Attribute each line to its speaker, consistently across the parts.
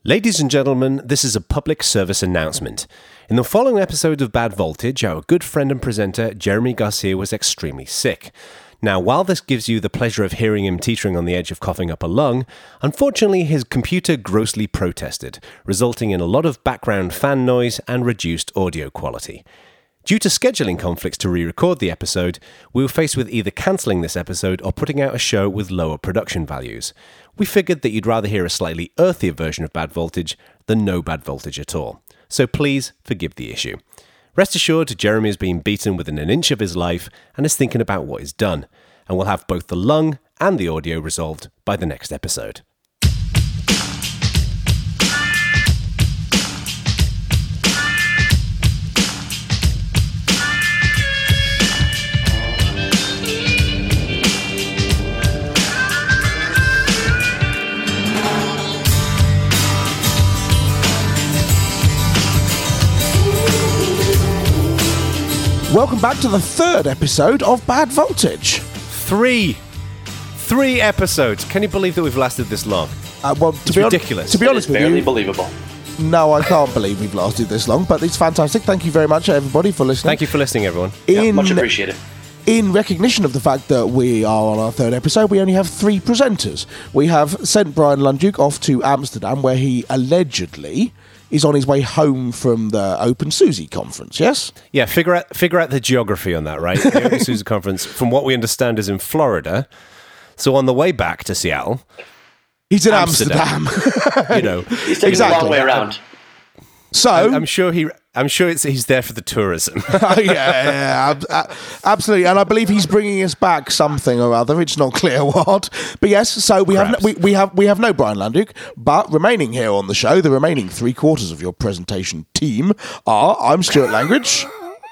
Speaker 1: Ladies and gentlemen, this is a public service announcement. In the following episode of Bad Voltage, our good friend and presenter, Jeremy Garcia, was extremely sick. Now, while this gives you the pleasure of hearing him teetering on the edge of coughing up a lung, unfortunately his computer grossly protested, resulting in a lot of background fan noise and reduced audio quality. Due to scheduling conflicts to re-record the episode, we were faced with either cancelling this episode or putting out a show with lower production values. We figured that you'd rather hear a slightly earthier version of Bad Voltage than no Bad Voltage at all. So please forgive the issue. Rest assured, Jeremy has been beaten within an inch of his life and is thinking about what is done, and we'll have both the lung and the audio resolved by the next episode.
Speaker 2: Welcome back to the third episode of Bad Voltage.
Speaker 1: Three episodes. Can you believe that we've lasted this long?
Speaker 2: It's
Speaker 1: ridiculous.
Speaker 2: To be honest with
Speaker 3: barely
Speaker 2: you,
Speaker 3: believable.
Speaker 2: No, I can't believe we've lasted this long, but it's fantastic. Thank you very much, everybody, for listening.
Speaker 1: Thank you for listening, everyone.
Speaker 3: Much appreciated.
Speaker 2: In recognition of the fact that we are on our third episode, we only have three presenters. We have sent Brian Lunduke off to Amsterdam, where he allegedly is on his way home from the Open Suzy conference, yes?
Speaker 1: Yeah, figure out the geography on that, right? The Open Suzy conference, from what we understand, is in Florida. So on the way back to Seattle,
Speaker 2: he's in Amsterdam.
Speaker 1: You know,
Speaker 3: He's taking a long way around.
Speaker 2: So
Speaker 1: I'm sure he's there for the tourism.
Speaker 2: Absolutely, and I believe he's bringing us back something or other. It's not clear what, but yes. So we have no Brian Lunduke, but remaining here on the show, the remaining 3/4 of your presentation team are: I'm Stuart Langridge,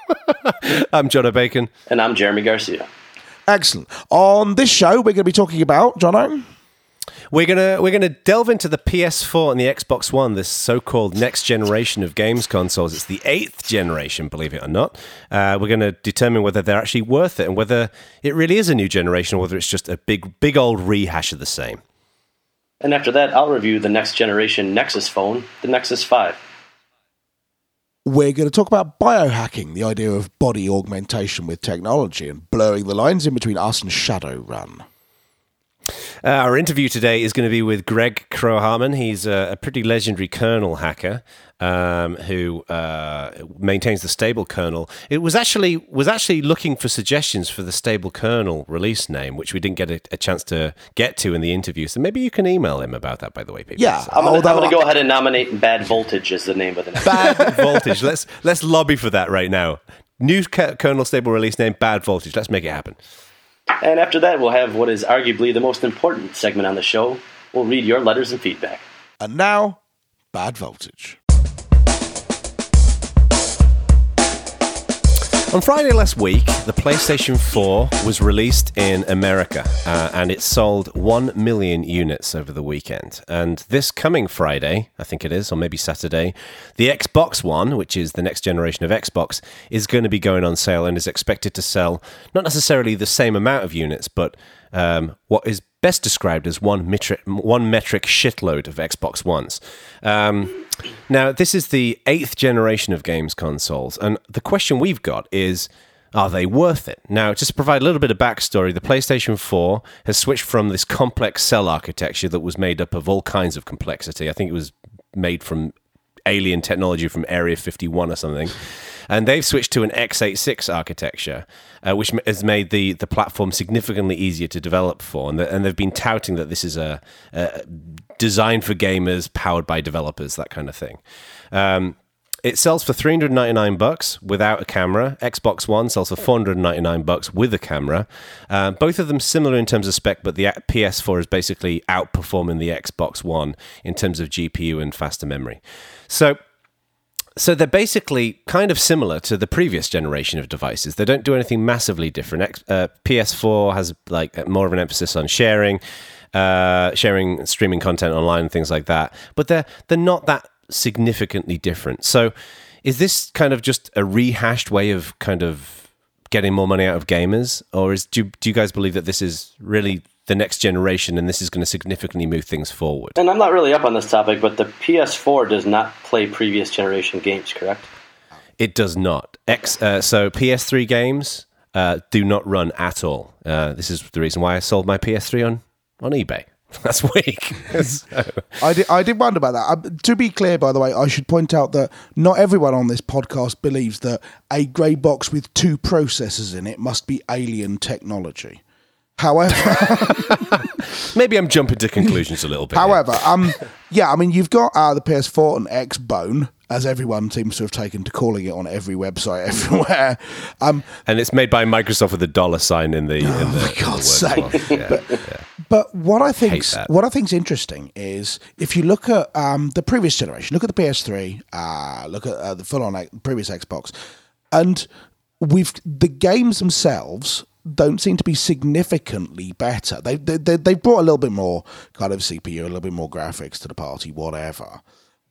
Speaker 1: I'm Jono Bacon,
Speaker 3: And I'm Jeremy Garcia.
Speaker 2: Excellent. On this show, we're going to be talking about Jono.
Speaker 1: We're gonna delve into the PS4 and the Xbox One, this so-called next generation of games consoles. It's the 8th generation, believe it or not. We're going to determine whether they're actually worth it and whether it really is a new generation or whether it's just a big old rehash of the same.
Speaker 3: And after that, I'll review the next generation Nexus phone, the Nexus 5.
Speaker 2: We're going to talk about biohacking, the idea of body augmentation with technology and blurring the lines in between us and Shadowrun.
Speaker 1: Our interview today is going to be with Greg Kroah-Hartman. He's a pretty legendary kernel hacker who maintains the stable kernel. It was actually looking for suggestions for the stable kernel release name, which we didn't get a chance to get to in the interview. So maybe you can email him about that, by the way, people.
Speaker 2: Yeah,
Speaker 3: I'm going to go ahead and nominate Bad Voltage as the name of the next.
Speaker 1: Bad Voltage. Let's lobby for that right now. New kernel stable release name, Bad Voltage. Let's make it happen.
Speaker 3: And after that, we'll have what is arguably the most important segment on the show. We'll read your letters and feedback.
Speaker 2: And now, Bad Voltage.
Speaker 1: On Friday last week, the PlayStation 4 was released in America, and it sold 1 million units over the weekend. And this coming Friday, I think it is, or maybe Saturday, the Xbox One, which is the next generation of Xbox, is going to be going on sale and is expected to sell not necessarily the same amount of units, but what is best described as one metric shitload of Xbox Ones. Now, this is the 8th generation of games consoles, and the question we've got is, are they worth it? Now, just to provide a little bit of backstory, the PlayStation 4 has switched from this complex cell architecture that was made up of all kinds of complexity. I think it was made from alien technology from Area 51 or something. And they've switched to an x86 architecture, which has made the platform significantly easier to develop for. And they've been touting that this is a designed for gamers, powered by developers, that kind of thing. It sells for $399 without a camera. Xbox One sells for $499 with a camera. Both of them similar in terms of spec, but the PS4 is basically outperforming the Xbox One in terms of GPU and faster memory. So they're basically kind of similar to the previous generation of devices. They don't do anything massively different. PS4 has like more of an emphasis on sharing, streaming content online and things like that. But they're not that significantly different. So is this kind of just a rehashed way of kind of getting more money out of gamers? Or do you guys believe that this is really the next generation, and this is going to significantly move things forward.
Speaker 3: And I'm not really up on this topic, but the PS4 does not play previous generation games, correct?
Speaker 1: It does not. So PS3 games do not run at all. This is the reason why I sold my PS3 on eBay last week. So.
Speaker 2: I did wonder about that. To be clear, by the way, I should point out that not everyone on this podcast believes that a grey box with 2 processors in it must be alien technology. However,
Speaker 1: maybe I'm jumping to conclusions a little bit.
Speaker 2: However, yeah, I mean, you've got the PS4 and Xbone, as everyone seems to have taken to calling it on every website everywhere.
Speaker 1: And it's made by Microsoft with a $sign in the.
Speaker 2: For God's sake! But what I think's interesting is if you look at the previous generation, look at the PS3, look at the full-on previous Xbox, and the games themselves don't seem to be significantly better. They brought a little bit more kind of CPU, a little bit more graphics to the party, whatever.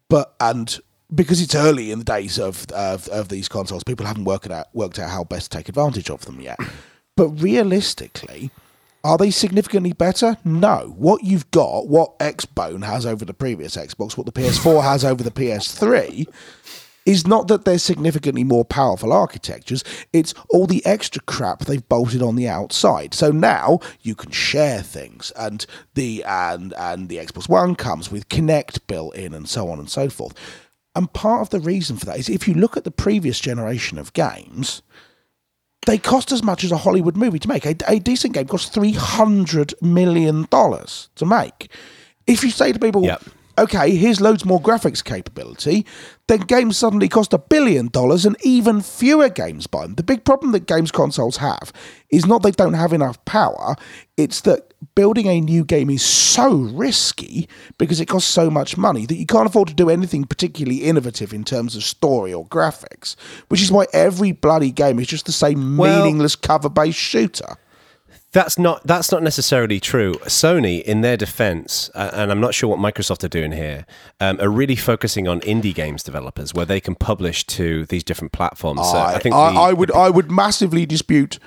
Speaker 2: And because it's early in the days of these consoles, people haven't worked out how best to take advantage of them yet. But realistically, are they significantly better? No. What you've got, what Xbone has over the previous Xbox, what the PS4 has over the PS3, is not that they're significantly more powerful architectures, it's all the extra crap they've bolted on the outside. So now you can share things, and the Xbox One comes with Kinect built in and so on and so forth. And part of the reason for that is if you look at the previous generation of games, they cost as much as a Hollywood movie to make. A decent game costs $300 million to make. If you say to people,
Speaker 1: yep,
Speaker 2: okay, here's loads more graphics capability, then games suddenly cost $1 billion and even fewer games buy them. The big problem that games consoles have is not they don't have enough power, it's that building a new game is so risky because it costs so much money that you can't afford to do anything particularly innovative in terms of story or graphics, which is why every bloody game is just the same meaningless cover-based shooter.
Speaker 1: That's not necessarily true. Sony, in their defense, and I'm not sure what Microsoft are doing here, are really focusing on indie games developers where they can publish to these different platforms. So
Speaker 2: I would massively dispute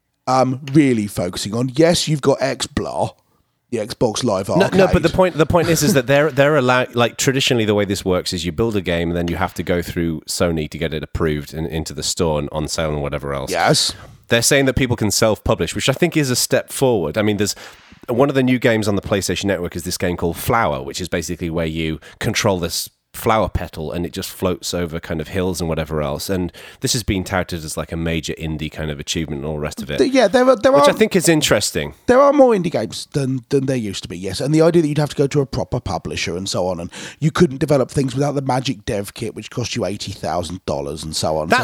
Speaker 2: really focusing on. Yes, you've got XBLA, the Xbox Live Arcade.
Speaker 1: No, but the point is that they're allowed. Like traditionally, the way this works is you build a game and then you have to go through Sony to get it approved and into the store and on sale and whatever else.
Speaker 2: Yes.
Speaker 1: They're saying that people can self-publish, which I think is a step forward. I mean, there's one of the new games on the PlayStation Network is this game called Flower, which is basically where you control this flower petal and it just floats over kind of hills and whatever else. And this has been touted as like a major indie kind of achievement and all the rest of it.
Speaker 2: Yeah, there are,
Speaker 1: which I think is interesting.
Speaker 2: There are more indie games than there used to be, yes. And the idea that you'd have to go to a proper publisher and so on, and you couldn't develop things without the Magic Dev Kit, which cost you $80,000 and so on.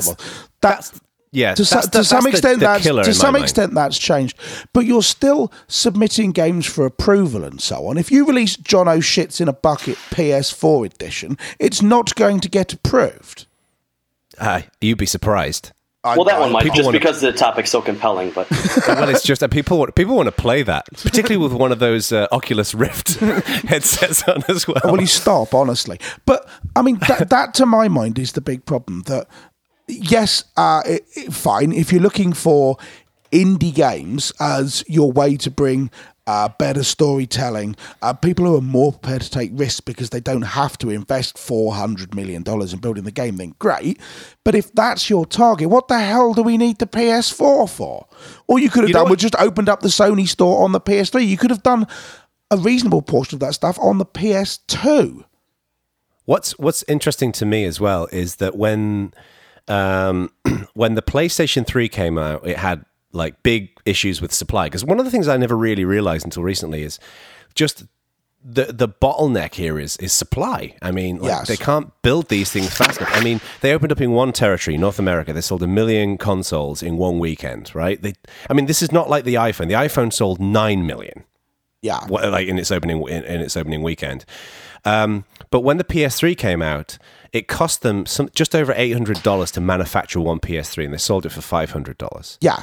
Speaker 2: To some extent, that's changed. But you're still submitting games for approval and so on. If you release John O'Shits in a Bucket PS4 edition, it's not going to get approved.
Speaker 1: You'd be surprised.
Speaker 3: Well, that one might, just because the topic's so compelling. But
Speaker 1: well, it's just that people want to play that, particularly with one of those Oculus Rift headsets on as well.
Speaker 2: Well, you stop, honestly. But, I mean, that to my mind is the big problem, that yes, fine. If you're looking for indie games as your way to bring better storytelling, people who are more prepared to take risks because they don't have to invest $400 million in building the game, then great. But if that's your target, what the hell do we need the PS4 for? All you could have done was just opened up the Sony store on the PS3. You could have done a reasonable portion of that stuff on the PS2.
Speaker 1: What's interesting to me as well is that when the PlayStation 3 came out, it had like big issues with supply. Because one of the things I never really realized until recently is just the bottleneck here is supply. I mean, They can't build these things fast enough. I mean, they opened up in one territory, North America. They sold 1 million consoles in one weekend, right? This is not like the iPhone. The iPhone sold 9 million.
Speaker 2: Yeah,
Speaker 1: like in its opening weekend. But when the PS3 came out, it cost them just over $800 to manufacture one PS3, and they sold it for $500.
Speaker 2: Yeah.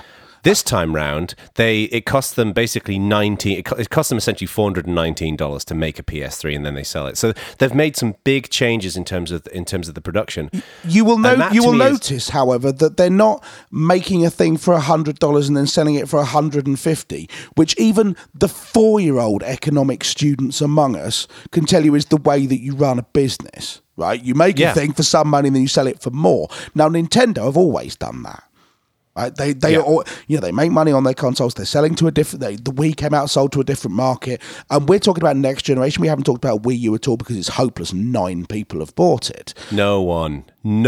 Speaker 1: This time round, it cost them basically it cost them essentially $419 to make a PS3, and then they sell it. So they've made some big changes in terms of the production.
Speaker 2: You will notice, however, that they're not making a thing for $100 and then selling it for $150, which even the 4-year-old economic students among us can tell you is the way that you run a business. Right? You make a thing for some money and then you sell it for more. Now, Nintendo have always done that. Right? They all, they make money on their consoles. They're selling to a different. The Wii came out, sold to a different market, and we're talking about next generation. We haven't talked about Wii U at all because it's hopeless. 9 people have bought it.
Speaker 1: No one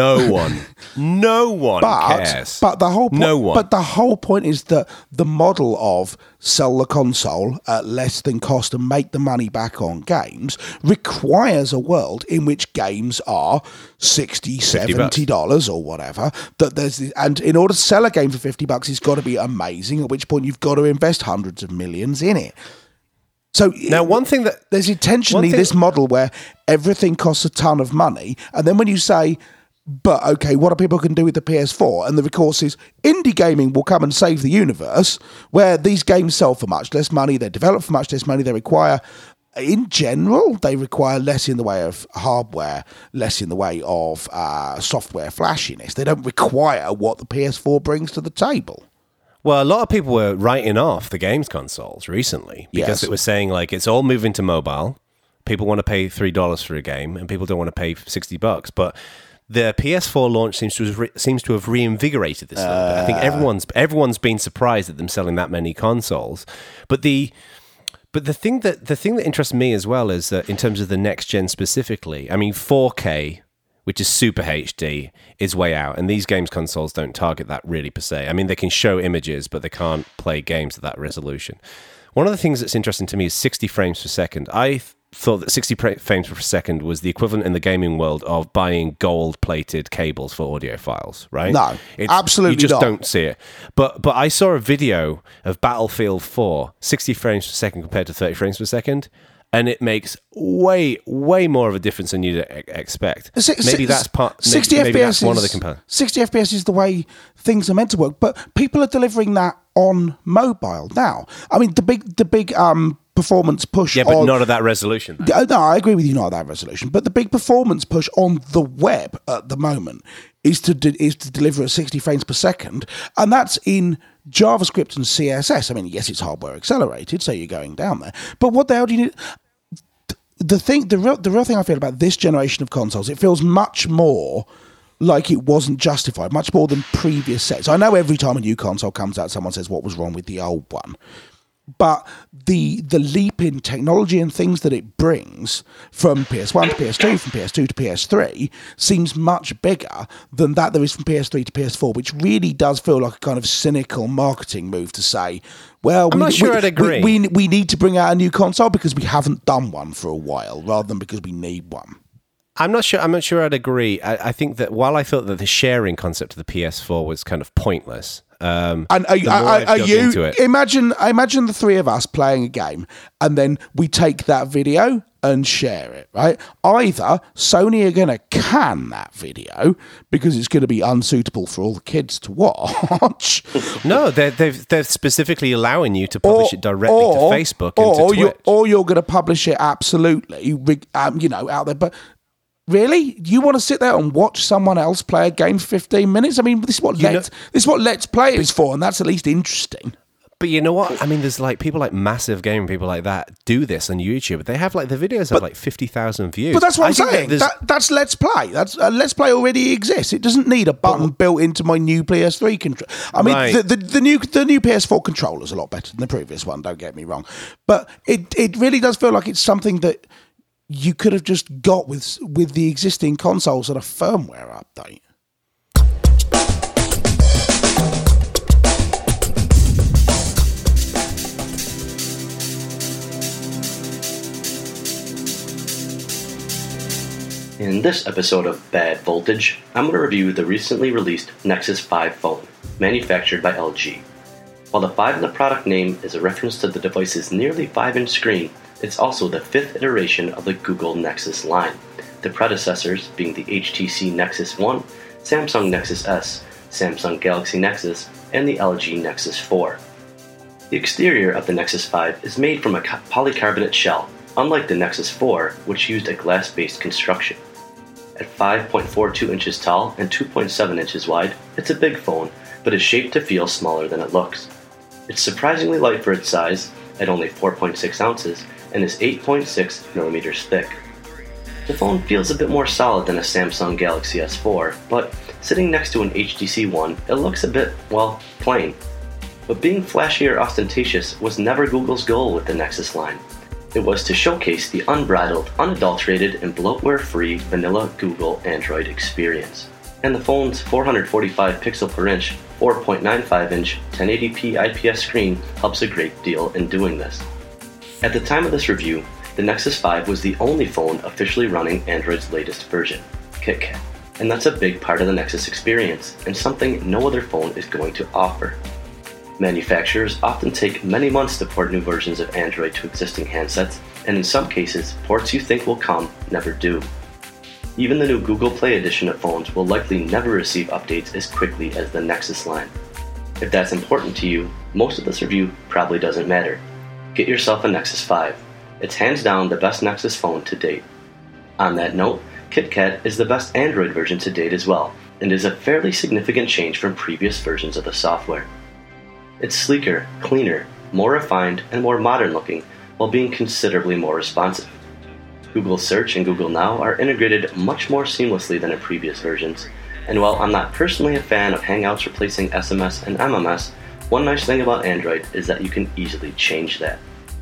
Speaker 1: cares.
Speaker 2: But the whole point is that the model of sell the console at less than cost and make the money back on games requires a world in which games are $60, $70 or whatever. And in order to sell a game for $50, it's got to be amazing, at which point you've got to invest hundreds of millions in it. So
Speaker 1: now,
Speaker 2: there's intentionally this model where everything costs a ton of money, and then when you say, but okay, what are people can do with the PS4? And the recourse is indie gaming will come and save the universe, where these games sell for much less money, they're developed for much less money, in general, they require less in the way of hardware, less in the way of software flashiness. They don't require what the PS4 brings to the table.
Speaker 1: Well, a lot of people were writing off the games consoles recently because it was saying, like, it's all moving to mobile. People want to pay $3 for a game, and people don't want to pay $60. But the PS4 launch seems to have reinvigorated this a little bit. I think everyone's been surprised at them selling that many consoles. But the thing that interests me as well is that in terms of the next gen specifically, I mean, 4K, which is super HD, is way out. And these games consoles don't target that really per se. I mean, they can show images, but they can't play games at that resolution. One of the things that's interesting to me is 60 frames per second. I thought that 60 frames per second was the equivalent in the gaming world of buying gold-plated cables for audio files, right?
Speaker 2: No, absolutely not.
Speaker 1: You just don't see it. But I saw a video of Battlefield 4, 60 frames per second compared to 30 frames per second, and it makes way more of a difference than you'd expect. Maybe that's part.
Speaker 2: 60
Speaker 1: maybe
Speaker 2: FPS
Speaker 1: that's one of the components.
Speaker 2: 60 FPS is the way things are meant to work, but people are delivering that on mobile now. I mean, the big performance push.
Speaker 1: Yeah, but not at that resolution.
Speaker 2: No, I agree with you, not at that resolution. But the big performance push on the web at the moment is to deliver at 60 frames per second, and that's in JavaScript and CSS. I mean, yes, it's hardware accelerated, so you're going down there. But what the hell do you need? The real thing I feel about this generation of consoles, it feels much more like it wasn't justified, much more than previous sets. I know every time a new console comes out, someone says, what was wrong with the old one? But the leap in technology and things that it brings from PS1 to PS2, from PS2 to PS3, seems much bigger than that there is from PS3 to PS4, which really does feel like a kind of cynical marketing move to say, well,
Speaker 1: I'm not sure I'd agree.
Speaker 2: We need to bring out a new console because we haven't done one for a while, rather than because we need one.
Speaker 1: I'm not sure I'd agree. I think that while I thought that the sharing concept of the PS4 was kind of pointless,
Speaker 2: and are you imagine the three of us playing a game and then we take that video and share it, right? Either Sony are going to can that video because it's going to be unsuitable for all the kids to watch.
Speaker 1: No, they're specifically allowing you to publish it directly to Facebook and to Twitch.
Speaker 2: Or you're going to publish it absolutely, out there. But really, you want to sit there and watch someone else play a game for 15 minutes? I mean, this is what Let's Play is for, and that's at least interesting.
Speaker 1: But you know what? I mean, there's like people like Massive Game, people like that do this on YouTube. They have like the videos have like 50,000 views.
Speaker 2: But that's what I'm saying. That's Let's Play. Let's Play already exists. It doesn't need a button built into my new PS3 controller. I mean, right. the new PS4 controller is a lot better than the previous one. Don't get me wrong, but it really does feel like it's something that you could have just got with the existing consoles and a firmware update.
Speaker 3: In this episode of Bad Voltage, I'm going to review the recently released Nexus 5 phone, manufactured by LG. While the 5 in the product name is a reference to the device's nearly 5-inch screen, it's also the 5th iteration of the Google Nexus line, the predecessors being the HTC Nexus 1, Samsung Nexus S, Samsung Galaxy Nexus, and the LG Nexus 4. The exterior of the Nexus 5 is made from a polycarbonate shell, unlike the Nexus 4, which used a glass-based construction. At 5.42 inches tall and 2.7 inches wide, it's a big phone, but is shaped to feel smaller than it looks. It's surprisingly light for its size, at only 4.6 ounces, and is 8.6 millimeters thick. The phone feels a bit more solid than a Samsung Galaxy S4, but sitting next to an HTC One, it looks a bit, well, plain. But being flashy or ostentatious was never Google's goal with the Nexus line. It was to showcase the unbridled, unadulterated, and bloatware-free vanilla Google Android experience. And the phone's 445 pixel per inch, 4.95-inch 1080p IPS screen helps a great deal in doing this. At the time of this review, the Nexus 5 was the only phone officially running Android's latest version, KitKat. And that's a big part of the Nexus experience, and something no other phone is going to offer. Manufacturers often take many months to port new versions of Android to existing handsets, and in some cases, ports you think will come never do. Even the new Google Play edition of phones will likely never receive updates as quickly as the Nexus line. If that's important to you, most of this review probably doesn't matter. Get yourself a Nexus 5. It's hands down the best Nexus phone to date. On that note, KitKat is the best Android version to date as well, and is a fairly significant change from previous versions of the software. It's sleeker, cleaner, more refined, and more modern looking, while being considerably more responsive. Google Search and Google Now are integrated much more seamlessly than in previous versions, and while I'm not personally a fan of Hangouts replacing SMS and MMS, one nice thing about Android is that you can easily change that.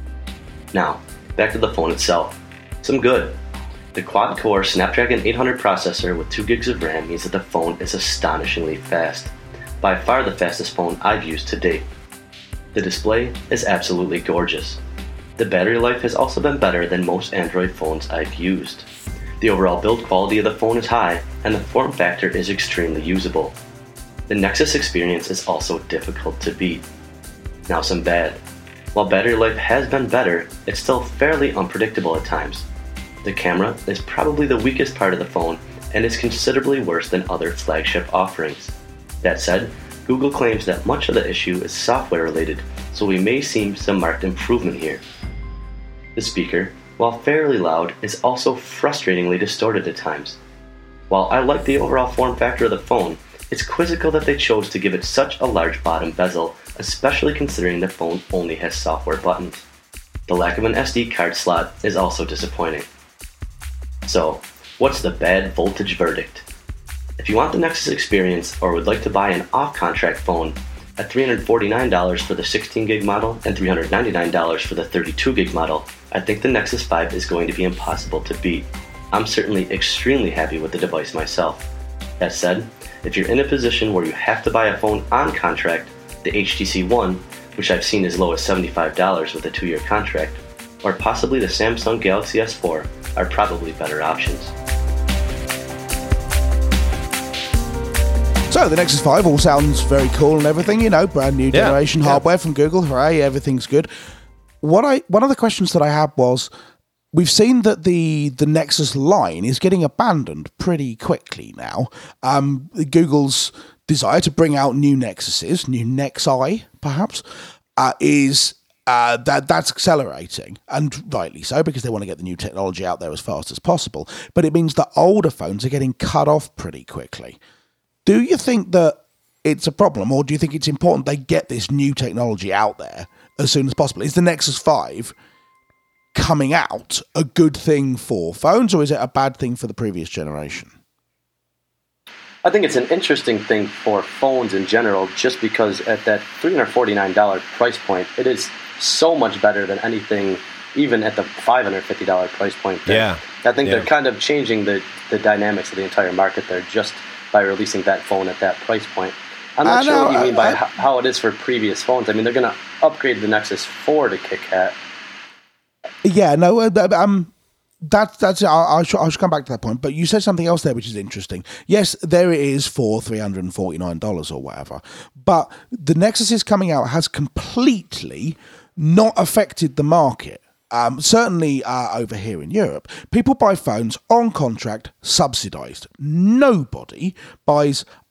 Speaker 3: Now, back to the phone itself. Some good. The quad-core Snapdragon 800 processor with 2 gigs of RAM means that the phone is astonishingly fast. By far the fastest phone I've used to date. The display is absolutely gorgeous. The battery life has also been better than most Android phones I've used. The overall build quality of the phone is high, and the form factor is extremely usable. The Nexus experience is also difficult to beat. Now some bad. While battery life has been better, it's still fairly unpredictable at times. The camera is probably the weakest part of the phone, and is considerably worse than other flagship offerings. That said, Google claims that much of the issue is software related, so we may see some marked improvement here. The speaker, while fairly loud, is also frustratingly distorted at times. While I like the overall form factor of the phone, it's quizzical that they chose to give it such a large bottom bezel, especially considering the phone only has software buttons. The lack of an SD card slot is also disappointing. So, what's the bad voltage verdict? If you want the Nexus experience or would like to buy an off-contract phone at $349 for the 16GB model and $399 for the 32GB model, I think the Nexus 5 is going to be impossible to beat. I'm certainly extremely happy with the device myself. That said, if you're in a position where you have to buy a phone on contract, the HTC One, which I've seen as low as $75 with a 2-year contract, or possibly the Samsung Galaxy S4 are probably better options.
Speaker 2: So the Nexus 5 all sounds very cool and everything, you know, brand new generation hardware from Google, hooray, everything's good. One of the questions that I had was, we've seen that the Nexus line is getting abandoned pretty quickly now. Google's desire to bring out new Nexuses, new Nexi perhaps, that's accelerating, and rightly so, because they want to get the new technology out there as fast as possible. But it means that older phones are getting cut off pretty quickly. Do you think that it's a problem, or do you think it's important they get this new technology out there as soon as possible? Is the Nexus 5 coming out a good thing for phones, or is it a bad thing for the previous generation?
Speaker 3: I think it's an interesting thing for phones in general, just because at that $349 price point, it is so much better than anything, even at the $550 price point. I think they're kind of changing the dynamics of the entire market there just by releasing that phone at that price point. I'm not sure what you mean by how it is for previous phones. I mean, they're going to upgrade the Nexus 4 to KitKat.
Speaker 2: Yeah, no, that's. I should come back to that point. But you said something else there, which is interesting. Yes, there it is for $349 or whatever. But the Nexus coming out has completely not affected the market. Certainly over here in Europe, people buy phones on contract, subsidised. Nobody buys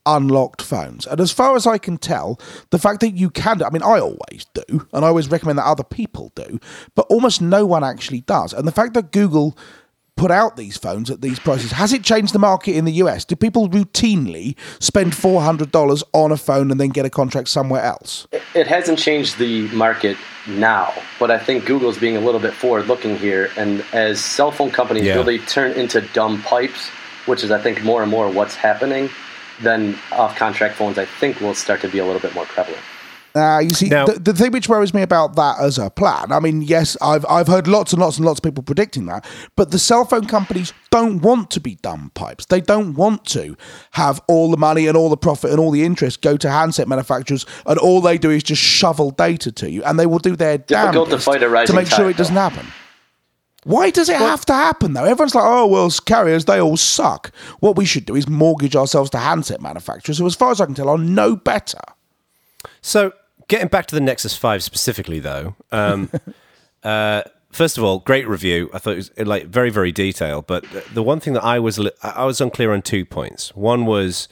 Speaker 2: unlocked phones. And as far as I can tell, the fact that you can, I mean, I always do, and I always recommend that other people do, but almost no one actually does. And the fact that Google put out these phones at these prices, has it changed the market in the US? Do people routinely spend $400 on a phone and then get a contract somewhere else?
Speaker 3: It hasn't changed the market now, but I think Google's being a little bit forward-looking here, and as cell phone companies really turn into dumb pipes, which is, I think, more and more what's happening, then off-contract phones, I think, will start to be a little bit more prevalent.
Speaker 2: You see, now, the thing which worries me about that as a plan, I mean, yes, I've heard lots and lots and lots of people predicting that, but the cell phone companies don't want to be dumb pipes. They don't want to have all the money and all the profit and all the interest go to handset manufacturers, and all they do is just shovel data to you, and they will do their damnedest to make sure it doesn't happen. Why does it have to happen, though? Everyone's like, oh, well, carriers, they all suck. What we should do is mortgage ourselves to handset manufacturers, who, as far as I can tell, are no better.
Speaker 1: So, getting back to the Nexus 5 specifically, though, first of all, great review. I thought it was very, very detailed. But the one thing that I was unclear on 2 points. One was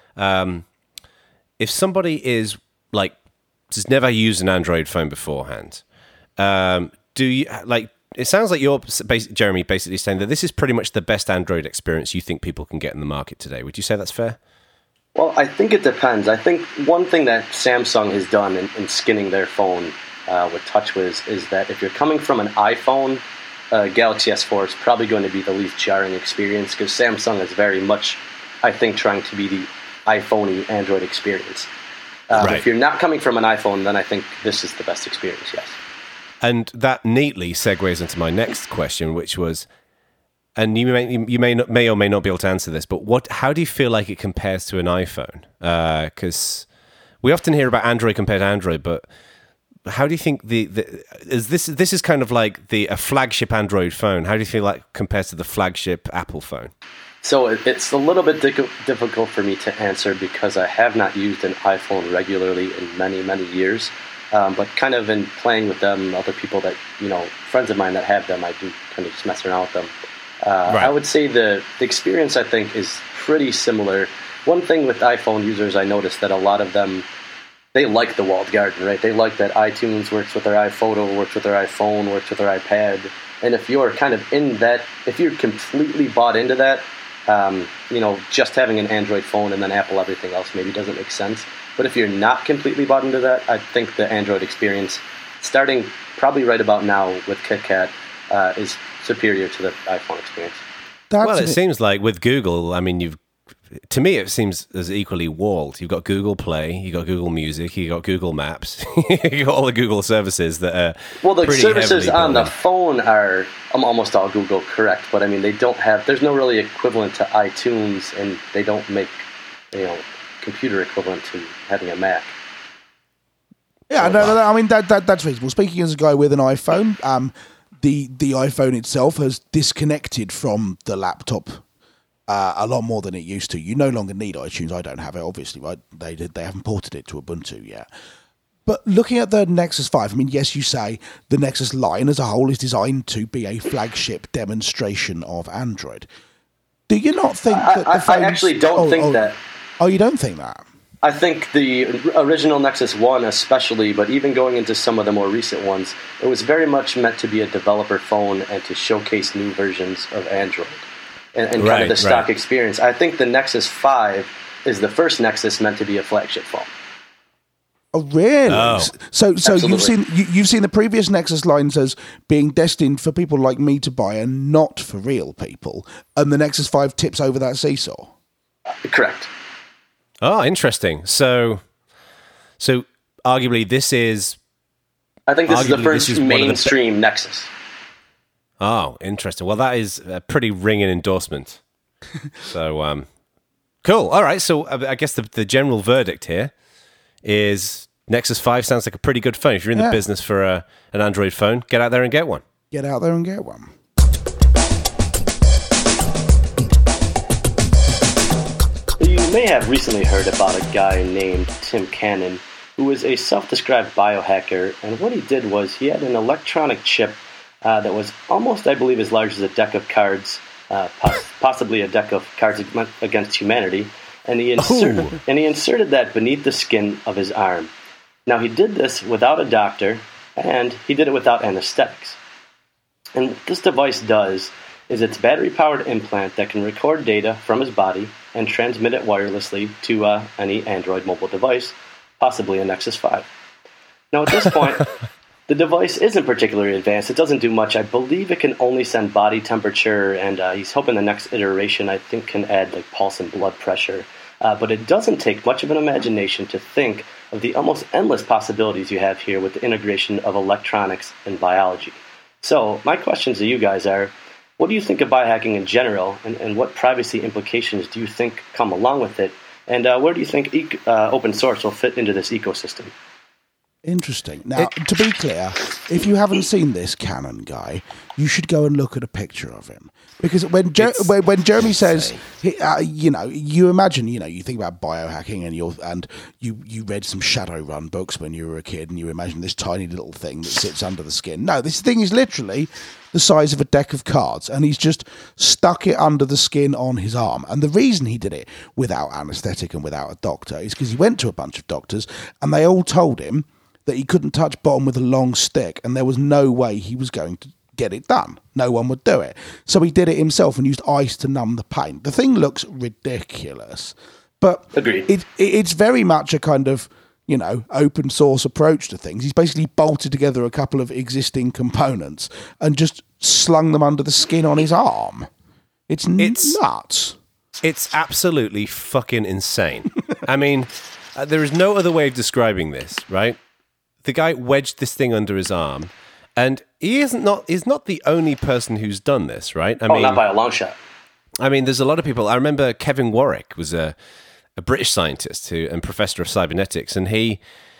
Speaker 1: if somebody is has never used an Android phone beforehand, do you It sounds like you're, Jeremy, basically saying that this is pretty much the best Android experience you think people can get in the market today. Would you say that's fair? Well,
Speaker 3: I think it depends. I think one thing that Samsung has done in skinning their phone with TouchWiz is that if you're coming from an iPhone, Galaxy S4 is probably going to be the least jarring experience, because Samsung is very much, I think, trying to be the iPhone-y Android experience. Right. If you're not coming from an iPhone, then I think this is the best experience, yes.
Speaker 1: And that neatly segues into my next question, which was, and you may or may not be able to answer this, but how do you feel like it compares to an iPhone? Because we often hear about Android compared to Android, but how do you think this is kind of like a flagship Android phone? How do you feel like compares to the flagship Apple phone?
Speaker 3: So it's a little bit difficult for me to answer because I have not used an iPhone regularly in many, many years. But kind of in playing with them, other people that, friends of mine that have them, I do kind of just mess around with them. Right. I would say the experience, I think, is pretty similar. One thing with iPhone users, I noticed that a lot of them, they like the walled garden, right? They like that iTunes works with their iPhoto, works with their iPhone, works with their iPad. And if you're kind of in that, if you're completely bought into that, just having an Android phone and then Apple everything else maybe doesn't make sense. But if you're not completely bought into that, I think the Android experience, starting probably right about now with KitKat, is superior to the iPhone experience.
Speaker 1: It seems like with Google, I mean, to me, it seems as equally walled. You've got Google Play, you've got Google Music, you've got Google Maps, you've got all the Google services that are
Speaker 3: the services on the phone are almost all Google, correct? But I mean, there's no really equivalent to iTunes, and they don't make, computer equivalent to having a Mac.
Speaker 2: Yeah, no, I mean, that's reasonable. Speaking as a guy with an iPhone, the iPhone itself has disconnected from the laptop a lot more than it used to. You no longer need iTunes. I don't have it, obviously, right? They haven't ported it to Ubuntu yet. But looking at the Nexus 5, I mean, yes, you say the Nexus line as a whole is designed to be a flagship demonstration of Android. Do you not think that the phones...
Speaker 3: I actually don't think that.
Speaker 2: Oh, you don't think that?
Speaker 3: I think the original Nexus 1 especially, but even going into some of the more recent ones, it was very much meant to be a developer phone and to showcase new versions of Android and kind of the stock experience. I think the Nexus 5 is the first Nexus meant to be a flagship phone.
Speaker 2: Oh, really?
Speaker 1: Oh.
Speaker 2: So you've seen the previous Nexus lines as being destined for people like me to buy and not for real people, and the Nexus 5 tips over that seesaw?
Speaker 3: Correct.
Speaker 1: Oh, interesting. So arguably this is...
Speaker 3: I think this is the first mainstream Nexus.
Speaker 1: Oh, interesting. Well, that is a pretty ringing endorsement. So, cool. All right. So I guess the general verdict here is Nexus 5 sounds like a pretty good phone. If you're in the business for an Android phone, get out there and get one.
Speaker 2: Get out there and get one.
Speaker 3: You may have recently heard about a guy named Tim Cannon, who was a self-described biohacker, and what he did was he had an electronic chip that was almost, I believe, as large as a deck of cards, possibly a deck of cards against humanity, and he inserted that beneath the skin of his arm. Now, he did this without a doctor, and he did it without anesthetics. And what this device does is it's a battery-powered implant that can record data from his body and transmit it wirelessly to any Android mobile device, possibly a Nexus 5. Now, at this point, the device isn't particularly advanced. It doesn't do much. I believe it can only send body temperature, and he's hoping the next iteration, I think, can add like pulse and blood pressure. But it doesn't take much of an imagination to think of the almost endless possibilities you have here with the integration of electronics and biology. So my questions to you guys are, what do you think of biohacking in general, and what privacy implications do you think come along with it? And where do you think open source will fit into this ecosystem?
Speaker 2: Interesting. Now, to be clear, if you haven't seen this Canon guy, you should go and look at a picture of him. Because when Jeremy says, you imagine, you think about biohacking and you read some Shadowrun books when you were a kid and you imagine this tiny little thing that sits under the skin. No, this thing is literally the size of a deck of cards, and he's just stuck it under the skin on his arm. And the reason he did it without anaesthetic and without a doctor is because he went to a bunch of doctors and they all told him that he couldn't touch bottom with a long stick, and there was no way he was going to get it done. No one would do it. So he did it himself and used ice to numb the pain. The thing looks ridiculous, but it's very much a kind of, open source approach to things. He's basically bolted together a couple of existing components and just slung them under the skin on his arm. It's nuts.
Speaker 1: It's absolutely fucking insane. I mean, there is no other way of describing this, right? The guy wedged this thing under his arm, and he's not the only person who's done this, right? I mean,
Speaker 3: not by a long shot.
Speaker 1: I mean, there's a lot of people. I remember Kevin Warwick was a British scientist and professor of cybernetics, and he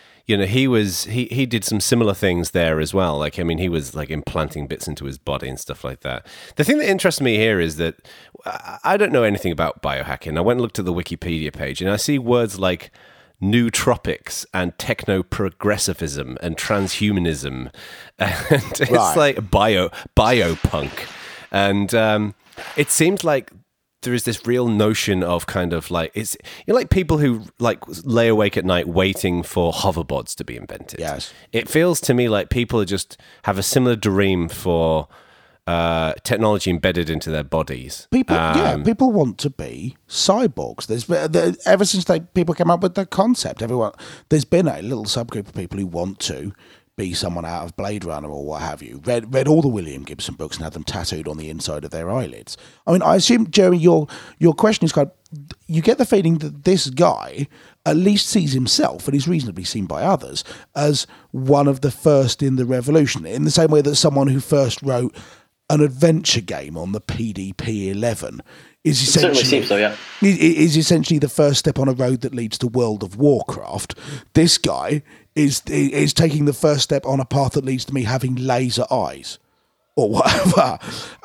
Speaker 1: did some similar things there as well. Like, I mean, he was like implanting bits into his body and stuff like that. The thing that interests me here is that I don't know anything about biohacking. I went and looked at the Wikipedia page, and I see words like nootropics and techno-progressivism and transhumanism, and it's like biopunk, and it seems like there is this real notion of kind of like, it's like people who like lay awake at night waiting for hoverboards to be invented.
Speaker 2: Yes,
Speaker 1: it feels to me like people just have a similar dream for technology embedded into their bodies.
Speaker 2: People want to be cyborgs. Ever since people came up with the concept, there's been a little subgroup of people who want to be someone out of Blade Runner or what have you. Read all the William Gibson books and had them tattooed on the inside of their eyelids. I mean, I assume, Jeremy, your question is kind of, you get the feeling that this guy at least sees himself, and is reasonably seen by others, as one of the first in the revolution, in the same way that someone who first wrote an adventure game on the PDP-11 is essentially the first step on a road that leads to World of Warcraft. This guy is taking the first step on a path that leads to me having laser eyes or whatever.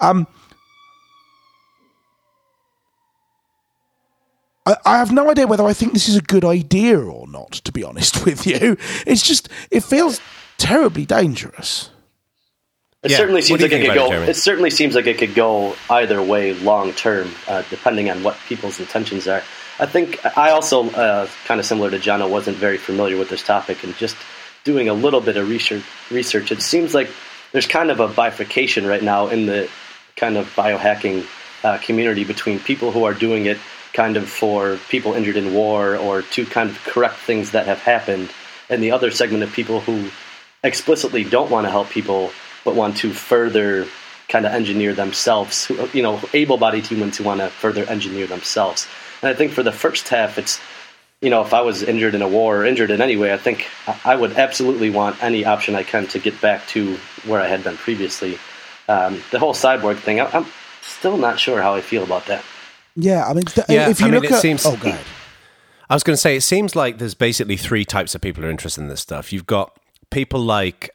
Speaker 2: I have no idea whether I think this is a good idea or not, to be honest with you. It's just, it feels terribly dangerous.
Speaker 3: It certainly seems like it could go. It certainly seems like it could go either way long term, depending on what people's intentions are. I think I also, kind of similar to John, I wasn't very familiar with this topic, and just doing a little bit of research, it seems like there's kind of a bifurcation right now in the kind of biohacking community between people who are doing it kind of for people injured in war or to kind of correct things that have happened, and the other segment of people who explicitly don't want to help people but want to further kind of engineer themselves, able-bodied humans who want to further engineer themselves. And I think for the first half, it's, if I was injured in a war or injured in any way, I think I would absolutely want any option I can to get back to where I had been previously. The whole cyborg thing, I'm still not sure how I feel about that.
Speaker 2: Yeah, I mean, if you look at... Oh, go ahead.
Speaker 1: I was going to say, it seems like there's basically three types of people who are interested in this stuff. You've got people like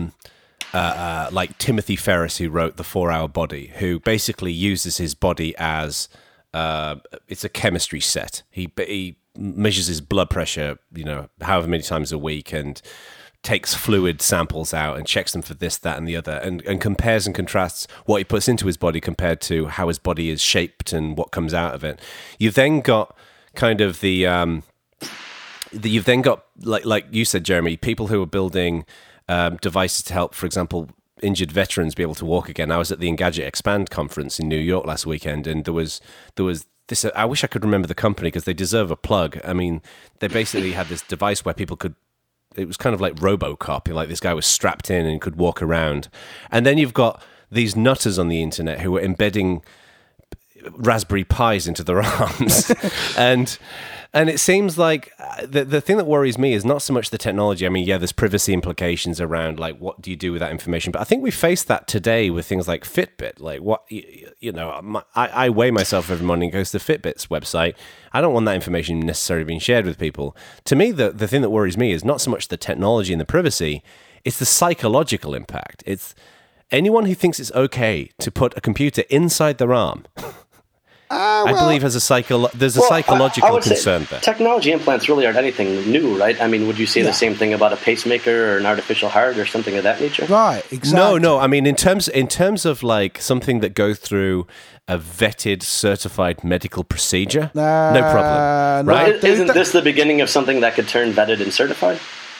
Speaker 1: Timothy Ferriss, who wrote The 4-Hour Body, who basically uses his body as it's a chemistry set. He measures his blood pressure, however many times a week, and takes fluid samples out and checks them for this, that, and the other, and compares and contrasts what he puts into his body compared to how his body is shaped and what comes out of it. You've then got kind of you've then got, like you said, Jeremy, people who are building devices to help, for example, injured veterans be able to walk again. I was at the Engadget Expand conference in New York last weekend, and there was this. I wish I could remember the company because they deserve a plug. I mean, they basically had this device where people could. It was kind of like RoboCop. Like this guy was strapped in and could walk around, and then you've got these nutters on the internet who are embedding Raspberry Pis into their arms, and it seems like the thing that worries me is not so much the technology. I mean, yeah, there's privacy implications around like what do you do with that information, but I think we face that today with things like Fitbit. Like what I weigh myself every morning, goes to Fitbit's website. I don't want that information necessarily being shared with people. To me, the thing that worries me is not so much the technology and the privacy, it's the psychological impact. It's anyone who thinks it's okay to put a computer inside their arm. I believe there's a psychological concern there.
Speaker 3: Technology implants really aren't anything new, right? I mean, would you say the same thing about a pacemaker or an artificial heart or something of that nature?
Speaker 2: Right, exactly.
Speaker 1: No. I mean, in terms of like something that goes through a vetted, certified medical procedure, no problem. Right?
Speaker 3: Isn't this the beginning of something that could turn vetted and certified?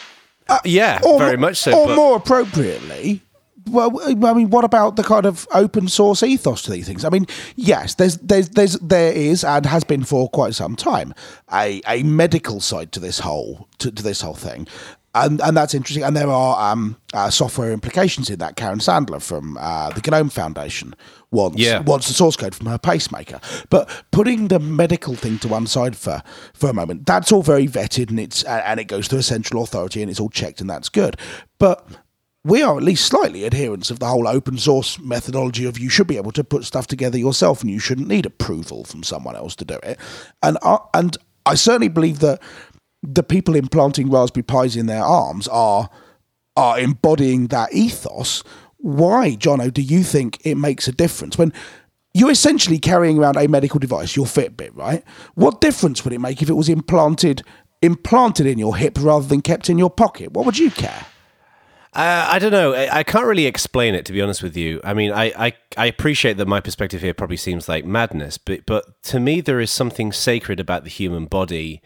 Speaker 1: Very much so.
Speaker 2: Or more appropriately. Well, I mean, what about the kind of open source ethos to these things? I mean, yes, there is and has been for quite some time a medical side to this whole thing, and that's interesting. And there are software implications in that. Karen Sandler from the GNOME Foundation wants the source code from her pacemaker, but putting the medical thing to one side for a moment, that's all very vetted and it goes to a central authority and it's all checked and that's good, but we are at least slightly adherents of the whole open source methodology of you should be able to put stuff together yourself and you shouldn't need approval from someone else to do it. And I certainly believe that the people implanting Raspberry Pis in their arms are embodying that ethos. Why, Jono, do you think it makes a difference when you're essentially carrying around a medical device, your Fitbit, right? What difference would it make if it was implanted in your hip rather than kept in your pocket? What would you care?
Speaker 1: I don't know. I can't really explain it, to be honest with you. I mean, I appreciate that my perspective here probably seems like madness, but to me there is something sacred about the human body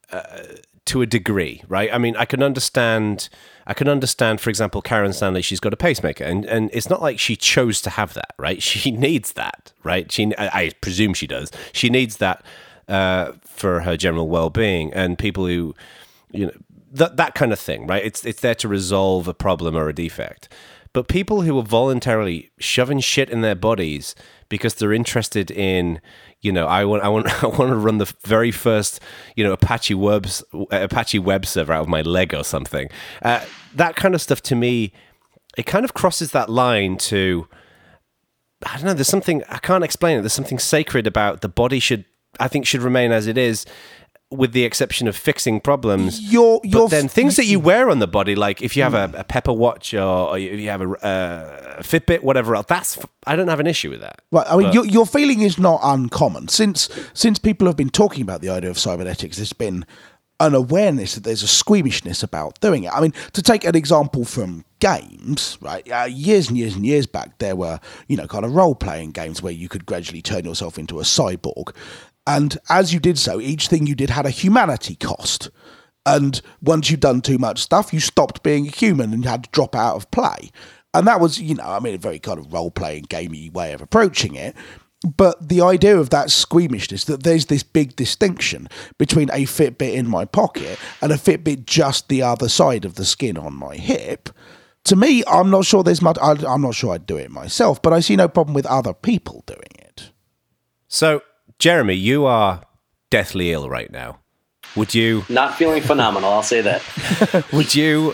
Speaker 1: to a degree, right? I mean, I can understand, for example, Karen Stanley, she's got a pacemaker, and it's not like she chose to have that, right? She needs that, right? I presume she does. She needs that for her general well-being, and people who, that kind of thing, right? It's there to resolve a problem or a defect. But people who are voluntarily shoving shit in their bodies because they're interested in, I want to run the very first, Apache web server out of my leg or something. That kind of stuff, to me, it kind of crosses that line to, I don't know, there's something, I can't explain it. There's something sacred about the body should remain as it is, with the exception of fixing problems. But then things that you wear on the body, like if you have a Pepper Watch or you have a Fitbit, whatever else, I don't have an issue with that.
Speaker 2: Right. I mean, your feeling is not uncommon. Since people have been talking about the idea of cybernetics, there's been an awareness that there's a squeamishness about doing it. I mean, to take an example from games, right? Years and years and years back, there were, kind of role-playing games where you could gradually turn yourself into a cyborg. And as you did so, each thing you did had a humanity cost. And once you'd done too much stuff, you stopped being a human and had to drop out of play. And that was, a very kind of role-playing, gamey way of approaching it. But the idea of that squeamishness, that there's this big distinction between a Fitbit in my pocket and a Fitbit just the other side of the skin on my hip, to me, I'm not sure there's much. I'm not sure I'd do it myself, but I see no problem with other people doing it.
Speaker 1: So, Jeremy, you are deathly ill right now. Would you?
Speaker 3: Not feeling phenomenal, I'll say that.
Speaker 1: Would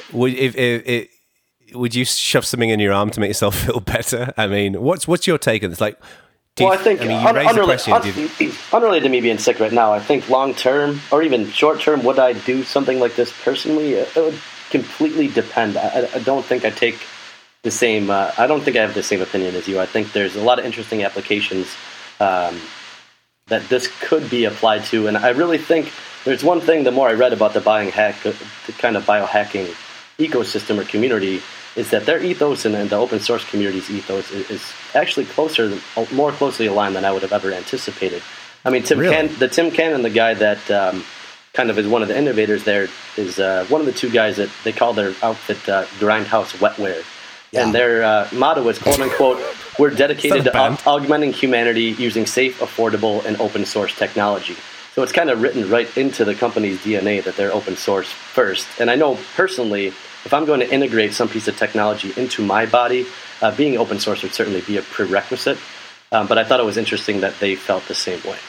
Speaker 1: you shove something in your arm to make yourself feel better? I mean, what's your take on this? Like,
Speaker 3: I think unrelated to me being sick right now, I think long term or even short term, would I do something like this personally? It would completely depend. I don't think I take the same. I don't think I have the same opinion as you. I think there's a lot of interesting applications that this could be applied to, and I really think there's one thing. The more I read about the kind of biohacking ecosystem or community, is that their ethos and the open source community's ethos is actually more closely aligned than I would have ever anticipated. I mean, Tim Cannon, the guy that kind of is one of the innovators there, is one of the two guys that they call their outfit Grindhouse Wetware. Yeah. And their motto is, quote unquote, "We're dedicated to augmenting humanity using safe, affordable, and open source technology." So it's kind of written right into the company's DNA that they're open source first. And I know personally, if I'm going to integrate some piece of technology into my body, being open source would certainly be a prerequisite. But I thought it was interesting that they felt the same way.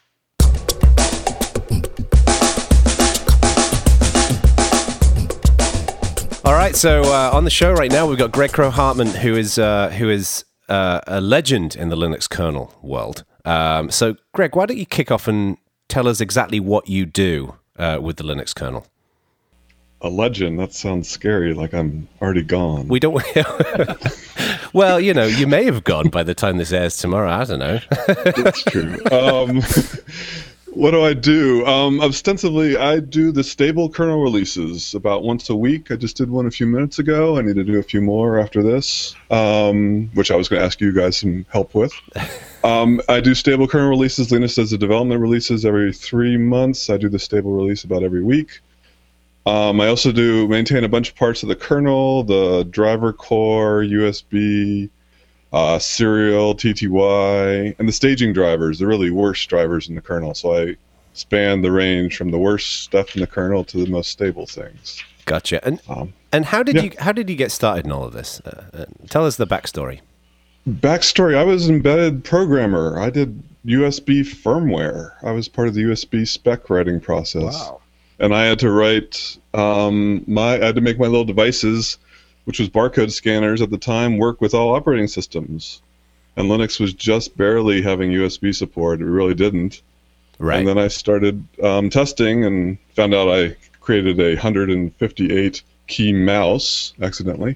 Speaker 1: All right, so on the show right now, we've got Greg Kroah-Hartman, who is a legend in the Linux kernel world. So, Greg, why don't you kick off and tell us exactly what you do with the Linux kernel?
Speaker 4: A legend? That sounds scary, like I'm already gone.
Speaker 1: We don't... Well, you know, you may have gone by the time this airs tomorrow. I don't know.
Speaker 4: That's true. What do I do? Ostensibly, I do the stable kernel releases about once a week. I just did one a few minutes ago. I need to do a few more after this, which I was going to ask you guys some help with. I do stable kernel releases. Linus does the development releases every 3 months. I do the stable release about every week. I also do maintain a bunch of parts of the kernel, the driver core, USB, serial, TTY, and the staging drivers, the really worst drivers in the kernel. So I span the range from the worst stuff in the kernel to the most stable things.
Speaker 1: Gotcha. And how did you get started in all of this? Tell us the backstory.
Speaker 4: Backstory: I was an embedded programmer. I did USB firmware. I was part of the USB spec writing process.
Speaker 2: Wow.
Speaker 4: And I had to write I had to make my little devices, which was barcode scanners at the time, work with all operating systems. And Linux was just barely having USB support. It really didn't.
Speaker 1: Right.
Speaker 4: And then I started testing and found out I created a 158 key mouse accidentally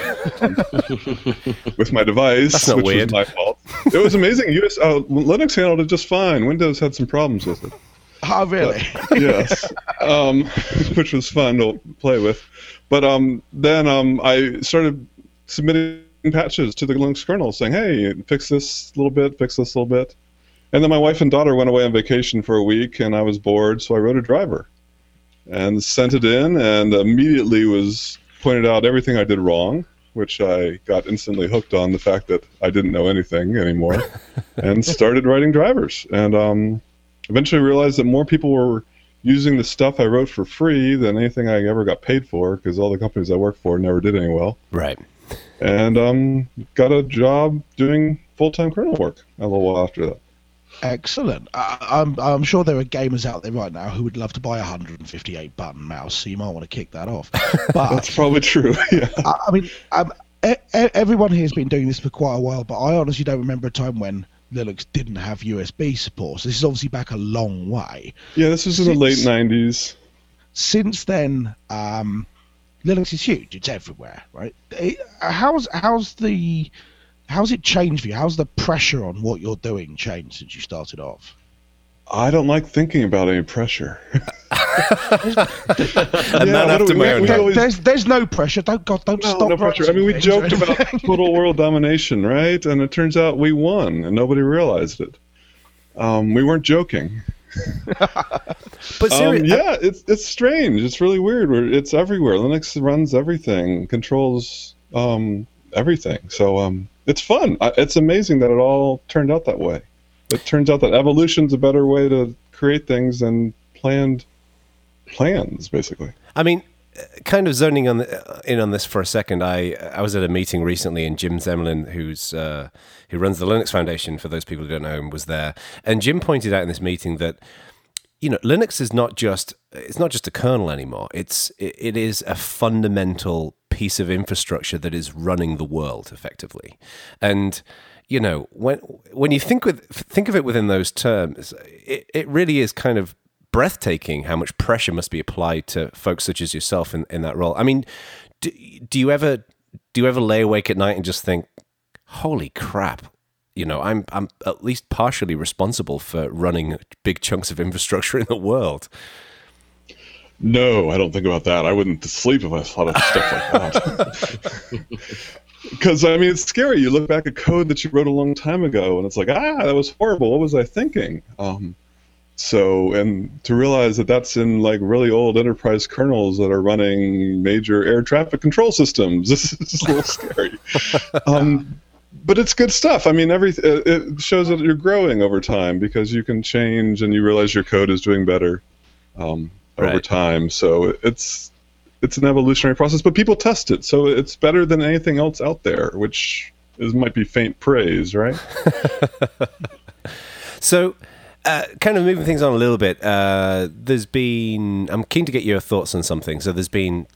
Speaker 4: with my device.
Speaker 1: That's not
Speaker 4: which
Speaker 1: weird.
Speaker 4: was my fault. It was amazing. Linux handled it just fine. Windows had some problems with it.
Speaker 2: Oh, really?
Speaker 4: But, yes. Which was fun to play with. But then I started submitting patches to the Linux kernel saying, hey, fix this little bit, fix this little bit. And then my wife and daughter went away on vacation for a week, and I was bored, so I wrote a driver and sent it in, and immediately was pointed out everything I did wrong, which I got instantly hooked on the fact that I didn't know anything anymore, and started writing drivers. And eventually realized that more people were using the stuff I wrote for free than anything I ever got paid for, because all the companies I worked for never did any well.
Speaker 1: Right.
Speaker 4: And got a job doing full-time kernel work a little while after that.
Speaker 2: Excellent. I'm sure there are gamers out there right now who would love to buy a 158 button mouse, so you might want to kick that off. But
Speaker 4: that's probably true. Yeah.
Speaker 2: I mean, everyone here has been doing this for quite a while, but I honestly don't remember a time when Linux didn't have USB support. So this is obviously back a long way.
Speaker 4: Yeah, this was in the late 90s.
Speaker 2: Since then, Linux is huge. It's everywhere, right? How's it changed for you? How's the pressure on what you're doing changed since you started off?
Speaker 4: I don't like thinking about any pressure.
Speaker 2: There's no pressure. Don't stop.
Speaker 4: No pressure. I mean, we joked about total world domination, right? And it turns out we won, and nobody realized it. We weren't joking.
Speaker 1: But
Speaker 4: yeah, it's strange. It's really weird. It's everywhere. Linux runs everything, controls everything. So it's fun. It's amazing that it all turned out that way. It turns out that evolution's a better way to create things than plans, basically.
Speaker 1: I mean, kind of zoning in on this for a second. I was at a meeting recently, and Jim Zemlin, who runs the Linux Foundation, for those people who don't know him, was there. And Jim pointed out in this meeting that, you know, Linux is not just a kernel anymore. It is a fundamental piece of infrastructure that is running the world effectively. And you know, when you think of it within those terms, it really is kind of breathtaking how much pressure must be applied to folks such as yourself in that role. I mean, do you ever lay awake at night and just think, holy crap, you know, I'm at least partially responsible for running big chunks of infrastructure in the world?
Speaker 4: No, I don't think about that. I wouldn't sleep if I thought of stuff like that. Because, I mean, it's scary. You look back at code that you wrote a long time ago, and it's like, that was horrible. What was I thinking? And to realize that that's in like really old enterprise kernels that are running major air traffic control systems, this is a little scary. But it's good stuff. I mean, it shows that you're growing over time because you can change and you realize your code is doing better over time. So it's an evolutionary process, but people test it. So it's better than anything else out there, which might be faint praise, right?
Speaker 1: So... kind of moving things on a little bit. I'm keen to get your thoughts on something. So there's been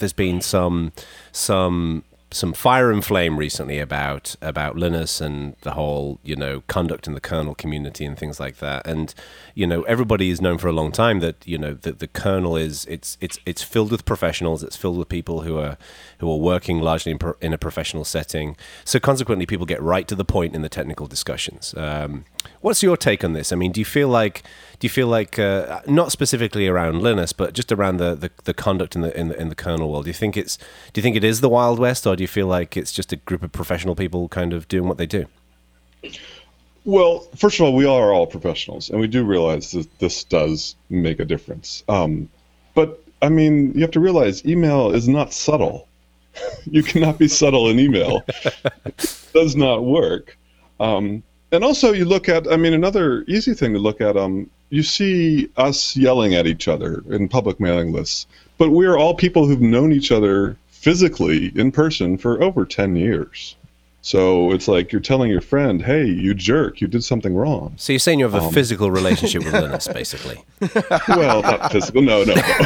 Speaker 1: some fire and flame recently about Linus and the whole, conduct in the kernel community and things like that. And, everybody has known for a long time that, that the kernel it's filled with professionals. It's filled with people who are working largely in a professional setting. So consequently, people get right to the point in the technical discussions. What's your take on this? I mean, do you feel like not specifically around Linus, but just around the conduct in the kernel world? Do you think it is the Wild West, or do you feel like it's just a group of professional people kind of doing what they do?
Speaker 4: Well, first of all, we are all professionals, and we do realize that this does make a difference. But I mean, you have to realize email is not subtle. You cannot be subtle in email. It does not work. And also you look at, another easy thing to look at, you see us yelling at each other in public mailing lists, but we're all people who've known each other physically in person for over 10 years. So it's like you're telling your friend, hey, you jerk, you did something wrong.
Speaker 1: So you're saying you have a physical relationship with Linus, basically.
Speaker 4: Well, not physical, no.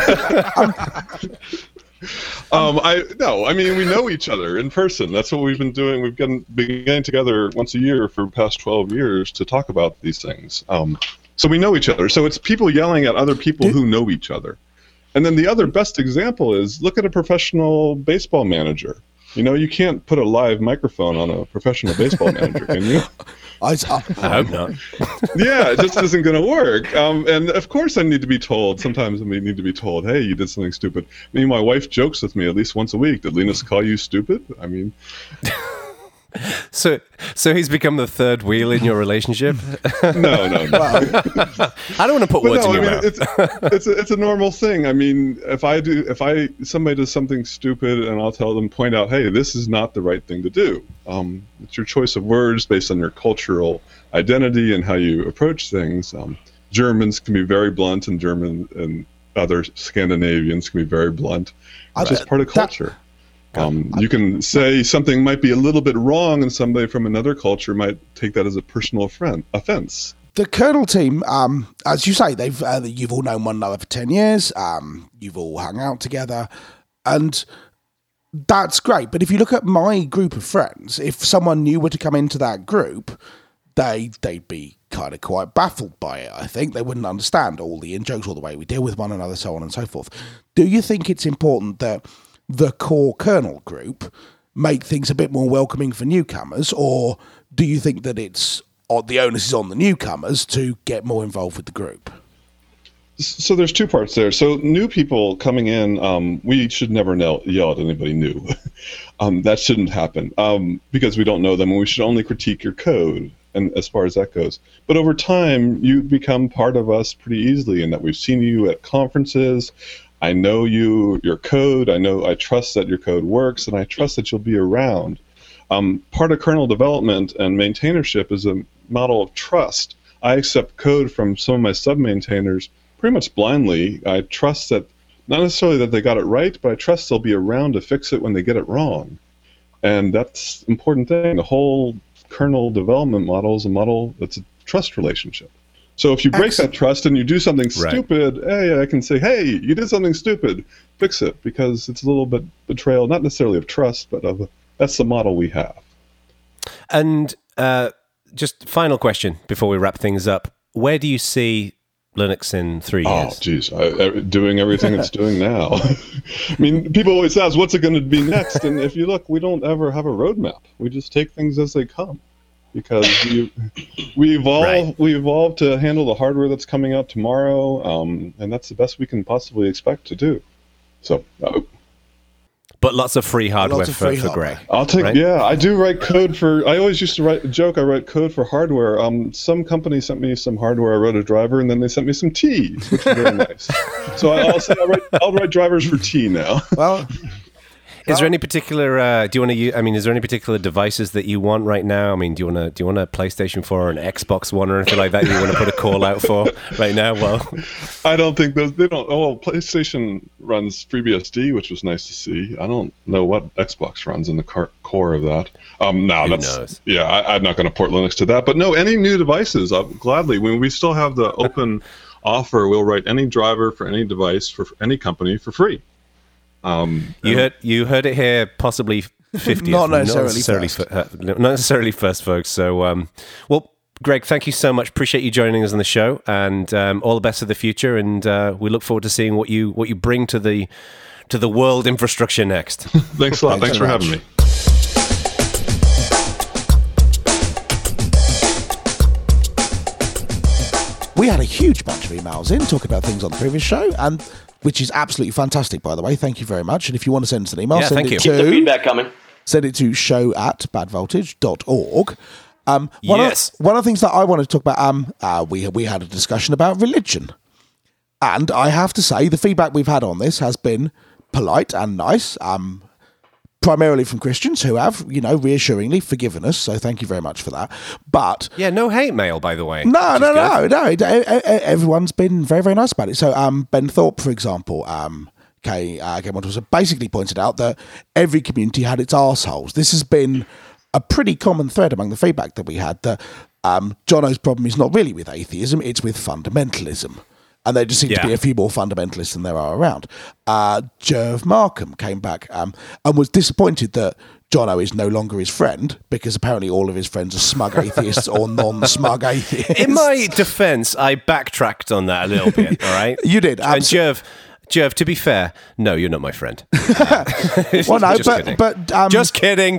Speaker 4: We know each other in person. That's what we've been doing. We've been getting together once a year for the past 12 years to talk about these things. So we know each other. So it's people yelling at other people who know each other. And then the other best example is look at a professional baseball manager. You can't put a live microphone on a professional baseball manager, can you?
Speaker 1: I hope not.
Speaker 4: Yeah, it just isn't going to work. And of course I need to be told. Sometimes I need to be told, hey, you did something stupid. My wife jokes with me at least once a week. Did Linus call you stupid? So
Speaker 1: he's become the third wheel in your relationship?
Speaker 4: No.
Speaker 1: I don't want to put words in your mouth.
Speaker 4: It's a normal thing. If somebody does something stupid and I'll tell them, point out, hey, this is not the right thing to do. It's your choice of words based on your cultural identity and how you approach things. Germans can be very blunt, and German and other Scandinavians can be very blunt. It's just part of culture. You can say something might be a little bit wrong, and somebody from another culture might take that as a personal offense.
Speaker 2: The kernel team, as you say, you've all known one another for 10 years. You've all hung out together, and that's great. But if you look at my group of friends, if someone new were to come into that group, they'd be kind of quite baffled by it. I think they wouldn't understand all the in-jokes, all the way we deal with one another, so on and so forth. Do you think it's important that the core kernel group make things a bit more welcoming for newcomers, or do you think that the onus is on the newcomers to get more involved with the group?
Speaker 4: So there's two parts there. So new people coming in, we should never yell at anybody new. That shouldn't happen because we don't know them, and we should only critique your code, and as far as that goes. But over time, you become part of us pretty easily in that we've seen you at conferences. I know your code. I trust that your code works, and I trust that you'll be around. Part of kernel development and maintainership is a model of trust. I accept code from some of my sub-maintainers pretty much blindly. I trust that, not necessarily that they got it right, but I trust they'll be around to fix it when they get it wrong. And that's an important thing. The whole kernel development model is a model that's a trust relationship. So if you break that trust and you do something stupid, hey, I can say, hey, you did something stupid, fix it, because it's a little bit betrayal, not necessarily of trust, but that's the model we have.
Speaker 1: And just final question before we wrap things up. Where do you see Linux in 3 years?
Speaker 4: Oh, geez, doing everything it's doing now. People always ask, what's it going to be next? And if you look, we don't ever have a roadmap. We just take things as they come. Because we evolve to handle the hardware that's coming out tomorrow, and that's the best we can possibly expect to do. So,
Speaker 1: But lots of free hardware for Greg.
Speaker 4: I'll take, right? Yeah, I do write code for, I always used to write a joke, I write code for hardware. Some company sent me some hardware, I wrote a driver, and then they sent me some tea, which is very nice. So I'll say I'll write drivers for tea now.
Speaker 2: Well...
Speaker 1: Is there any particular? Do you want to use? I mean, is there any particular devices that you want right now? I mean, do you want a PlayStation 4 or an Xbox One or anything like that? You want to put a call out for right now? Well,
Speaker 4: I don't think those. They don't. Oh, PlayStation runs FreeBSD, which was nice to see. I don't know what Xbox runs in the core of that. No,
Speaker 1: who knows?
Speaker 4: Yeah, I'm not going to port Linux to that. But no, any new devices, gladly. When we still have the open offer, we'll write any driver for any device for any company for free.
Speaker 1: You heard it here, possibly 50th.
Speaker 2: not necessarily
Speaker 1: first, folks. So, well, Greg, thank you so much. Appreciate you joining us on the show, and all the best for the future. And we look forward to seeing what you bring to the world infrastructure next.
Speaker 4: Thanks a lot. Thanks for having me.
Speaker 2: We had a huge bunch of emails in talking about things on the previous show, and which is absolutely fantastic, by the way. Thank you very much. And if you want to send us an email, send it to...
Speaker 3: Keep the feedback coming.
Speaker 2: Send it to show@badvoltage.org.
Speaker 1: Yes.
Speaker 2: One of the things that I wanted to talk about, we had a discussion about religion. And I have to say, the feedback we've had on this has been polite and nice, primarily from Christians who have, reassuringly forgiven us. So thank you very much for that. But
Speaker 1: yeah, no hate mail, by the way.
Speaker 2: No. Everyone's been very, very nice about it. So Ben Thorpe, for example, came on to us, basically pointed out that every community had its arseholes. This has been a pretty common thread among the feedback that we had, that Jono's problem is not really with atheism, it's with fundamentalism. And there just seem to be a few more fundamentalists than there are around. Jerv Markham came back and was disappointed that Jono is no longer his friend, because apparently all of his friends are smug atheists or non-smug atheists.
Speaker 1: In my defence, I backtracked on that a little bit, all right?
Speaker 2: You did.
Speaker 1: And Jerv, to be fair, no, you're not my friend.
Speaker 2: Well, no, but
Speaker 1: just kidding.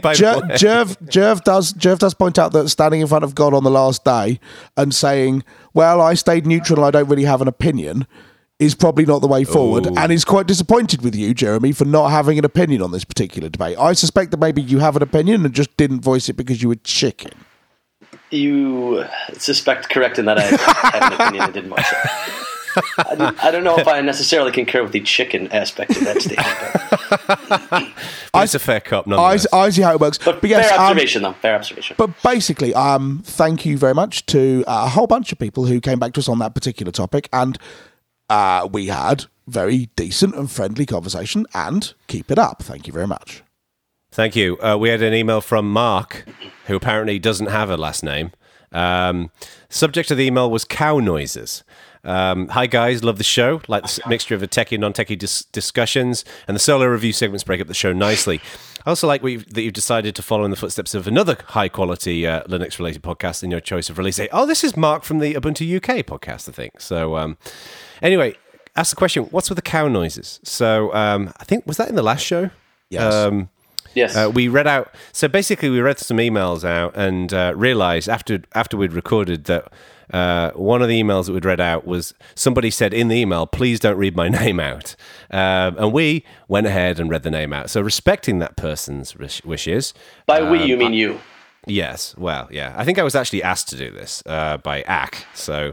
Speaker 2: Jerv does point out that standing in front of God on the last day and saying, "Well, I stayed neutral and I don't really have an opinion," is probably not the way forward. Ooh. And he's quite disappointed with you, Jeremy, for not having an opinion on this particular debate. I suspect that maybe you have an opinion and just didn't voice it because you were chicken.
Speaker 3: You suspect correct in that I have an opinion and didn't voice it. I don't know if I necessarily concur with the chicken aspect of that statement.
Speaker 1: It's a fair cop, nonetheless.
Speaker 2: I see how it works.
Speaker 3: But yes, fair observation, though. Fair observation.
Speaker 2: But basically, thank you very much to a whole bunch of people who came back to us on that particular topic, and we had very decent and friendly conversation, and keep it up. Thank you very much.
Speaker 1: Thank you. We had an email from Mark, who apparently doesn't have a last name. Subject of the email was cow noises. Hi guys, love the show. Like the mixture of the techie and non-techie discussions, and the solo review segments break up the show nicely. I also like that you've decided to follow in the footsteps of another high-quality Linux-related podcast in your choice of release date. Oh, this is Mark from the Ubuntu UK podcast, I think. So anyway, ask the question, what's with the cow noises? So I think, was that in the last show?
Speaker 2: Yes.
Speaker 3: Yes.
Speaker 1: We read out, so basically we read some emails out and realized after we'd recorded that one of the emails that we'd read out was somebody said in the email, please don't read my name out. And we went ahead and read the name out. So respecting that person's wishes.
Speaker 3: By we, you mean you.
Speaker 1: Yes. Well, yeah. I think I was actually asked to do this by AC. So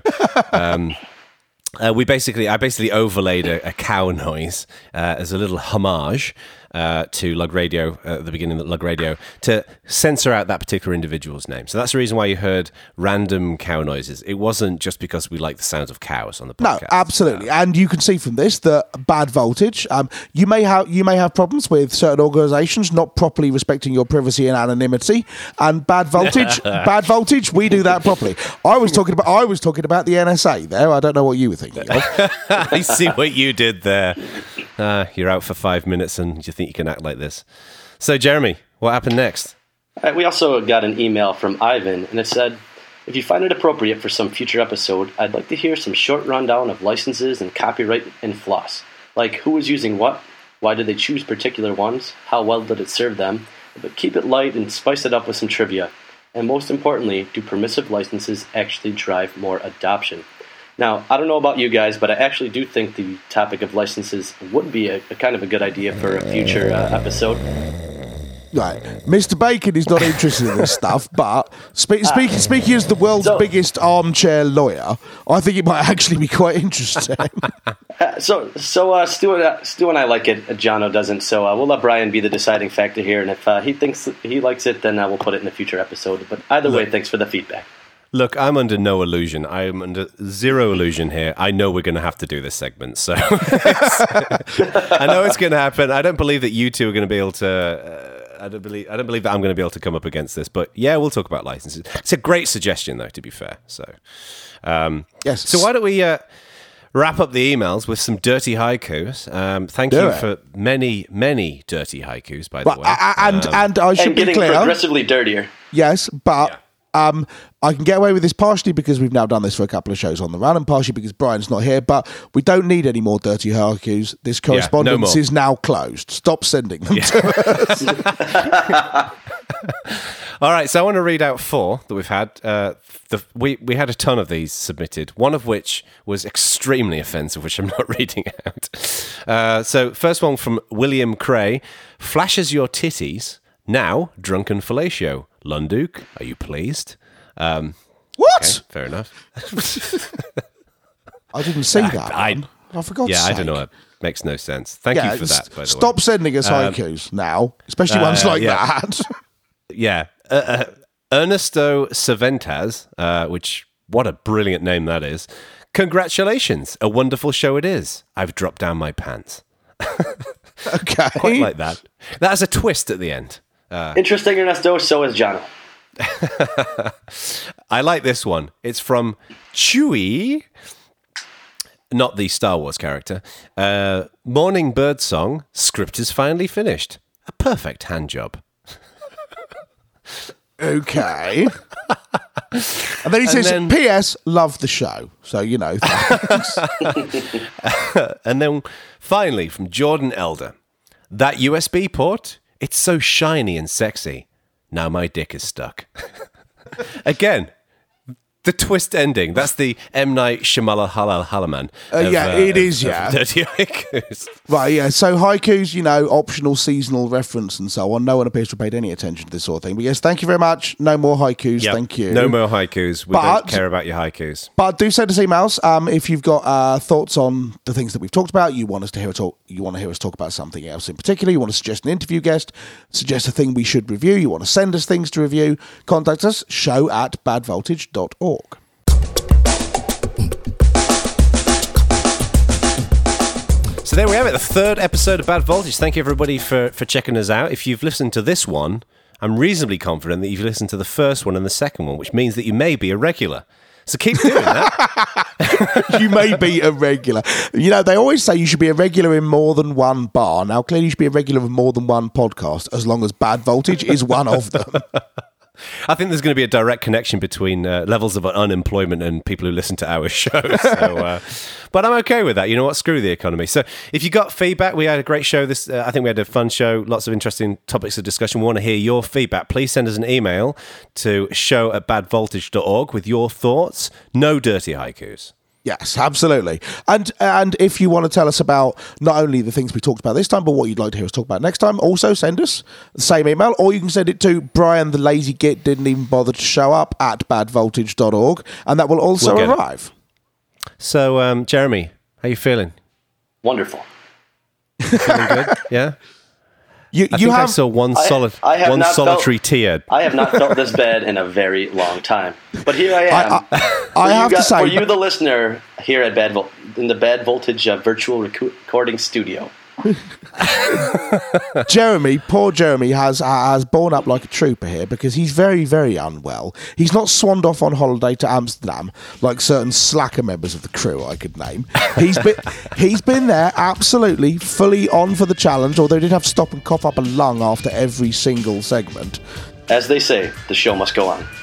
Speaker 1: I basically overlaid a cow noise as a little homage to Lug Radio at the beginning of Lug Radio to censor out that particular individual's name. So that's the reason why you heard random cow noises. It wasn't just because we like the sounds of cows on the podcast.
Speaker 2: No, absolutely. And you can see from this that Bad Voltage, you may have problems with certain organisations not properly respecting your privacy and anonymity. And Bad Voltage, we do that properly. I was talking about the NSA there. I don't know what you were thinking of.
Speaker 1: I see what you did there. You're out for 5 minutes and you think you can act like this. So, Jeremy, what happened next?
Speaker 3: We also got an email from Ivan, and it said, if you find it appropriate for some future episode, I'd like to hear some short rundown of licenses and copyright and floss. Like, who was using what? Why did they choose particular ones? How well did it serve them? But keep it light and spice it up with some trivia. And most importantly, do permissive licenses actually drive more adoption? Now, I don't know about you guys, but I actually do think the topic of licenses would be a kind of a good idea for a future episode.
Speaker 2: Right. Mr. Bacon is not interested in this stuff, but speaking as the world's biggest armchair lawyer, I think it might actually be quite interesting.
Speaker 3: So Stu and I like it. Jono doesn't, so we'll let Brian be the deciding factor here, and if he thinks he likes it, then we'll put it in a future episode. But either way, thanks for the feedback.
Speaker 1: Look, I'm under no illusion. I'm under zero illusion here. I know we're going to have to do this segment, so I know it's going to happen. I don't believe that you two are going to be able to. I don't believe that I'm going to be able to come up against this. But yeah, we'll talk about licenses. It's a great suggestion, though. To be fair, so
Speaker 2: yes.
Speaker 1: So why don't we wrap up the emails with some dirty haikus? Thank you for many dirty haikus, by the way.
Speaker 2: And I should be clear,
Speaker 3: getting progressively dirtier.
Speaker 2: Yes, but. Yeah. I can get away with this partially because we've now done this for a couple of shows on the run, and partially because Brian's not here, but we don't need any more dirty haikus. This correspondence is now closed. Stop sending them to us.
Speaker 1: All right, so I want to read out 4 that we've had. We had a ton of these submitted, one of which was extremely offensive, which I'm not reading out. So first one from William Cray. Flashes your titties, now drunken fellatio. Lunduke, are you pleased?
Speaker 2: What?
Speaker 1: Okay, fair enough.
Speaker 2: I didn't see that. I forgot.
Speaker 1: Yeah, I don't know. It makes no sense. Thank you for that. By the way,
Speaker 2: stop sending us haikus now, especially ones like that.
Speaker 1: Yeah, Ernesto Cervantes, which what a brilliant name that is. Congratulations, a wonderful show it is. I've dropped down my pants.
Speaker 2: Okay,
Speaker 1: quite like that. That has a twist at the end.
Speaker 3: Interesting, Ernesto. So is Jono.
Speaker 1: I like this one. It's from Chewie, not the Star Wars character. Morning bird song. Script is finally finished. A perfect hand job.
Speaker 2: Okay. And then he says, P.S. Love the show. So, you know. Thanks.
Speaker 1: And then finally from Jordan Elder. That USB port. It's so shiny and sexy. Now my dick is stuck. Again, the twist ending. That's the M. Night Shyamalan.
Speaker 2: It is.
Speaker 1: Dirty haikus.
Speaker 2: Right, yeah. So haikus, optional seasonal reference and so on. No one appears to have paid any attention to this sort of thing. But yes, thank you very much. No more haikus. Yep. Thank you.
Speaker 1: No more haikus. We don't care about your haikus.
Speaker 2: But do send us emails if you've got thoughts on the things that we've talked about. You want us to hear us talk about something else in particular. You want to suggest an interview guest, suggest a thing we should review. You want to send us things to review. Contact us, show@badvoltage.org.
Speaker 1: So there we have it, the 3rd episode of Bad Voltage. Thank you everybody for checking us out. If you've listened to this one, I'm reasonably confident that you've listened to the first one and the second one, which means that you may be a regular. So keep doing that.
Speaker 2: You may be a regular. They always say you should be a regular in more than one bar. Now, clearly you should be a regular in more than one podcast, as long as Bad Voltage is one of them.
Speaker 1: I think there's going to be a direct connection between levels of unemployment and people who listen to our show. So, but I'm okay with that. You know what? Screw the economy. So if you got feedback, we had a great show. I think we had a fun show. Lots of interesting topics of discussion. We want to hear your feedback. Please send us an email to show@badvoltage.org with your thoughts. No dirty haikus.
Speaker 2: Yes, absolutely. And if you want to tell us about not only the things we talked about this time, but what you'd like to hear us talk about next time, also send us the same email, or you can send it to Brian the Lazy Git didn't even bother to show up @badvoltage.org, and that will also arrive.
Speaker 1: So, Jeremy, how you feeling?
Speaker 3: Wonderful.
Speaker 1: Feeling good? Yeah? I saw one solitary tear.
Speaker 3: I have not felt this bad in a very long time. But here I am.
Speaker 2: I have to say,
Speaker 3: for you, the listener, here at in the Bad Voltage virtual recording studio.
Speaker 2: Poor Jeremy has borne up like a trooper here because he's very, very unwell. He's not swanned off on holiday to Amsterdam like certain slacker members of the crew I could name. He's been there absolutely fully on for the challenge, although he did have to stop and cough up a lung after every single segment.
Speaker 3: As they say, the show must go on.